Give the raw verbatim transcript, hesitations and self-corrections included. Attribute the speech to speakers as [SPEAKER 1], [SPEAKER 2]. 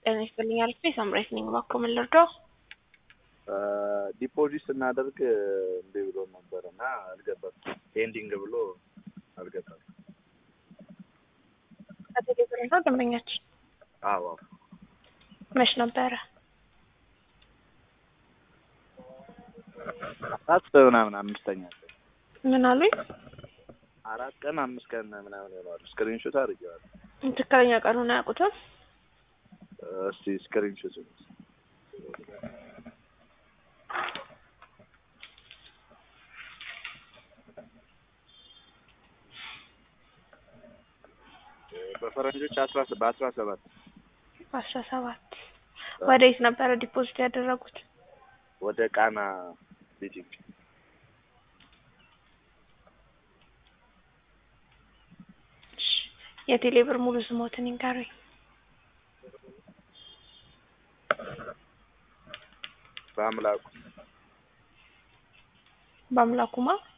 [SPEAKER 1] ጤና ይስጥልኝ አልፌ ሳምራይት ነኝ ባኮ ምን ልርዳው?
[SPEAKER 2] ዲፖዚት ስናደርግ እንደ ብሎ ነበርና አልገባም። ኤንዲንግ ብሎ አልገባም።
[SPEAKER 1] አተገበረ ነው ደምበኛችን።
[SPEAKER 2] አዎ
[SPEAKER 1] መች ነበረ?
[SPEAKER 2] አራት ምናምን አምስተኛ
[SPEAKER 1] ምን አሉኝ?
[SPEAKER 2] አራት ቀን አምስት ቀን ምናምን ይሆናል። ስክሪንሾት አድርጌዋለሁ።
[SPEAKER 1] ትክክለኛ ቀኑን አያውቁትም?
[SPEAKER 2] እስቲ ስክሪንሾት በፈረንጆች አስራ በአስራ ሰባት
[SPEAKER 1] አስራ ሰባት ወዴት ነበረ ዲፖዚት ያደረጉት?
[SPEAKER 2] ወደ ቃና ቢጂንግ
[SPEAKER 1] የቴሌብር ሙሉ ስሞትን ይንገሩኝ።
[SPEAKER 2] በአምላኩ
[SPEAKER 1] በአምላኩማ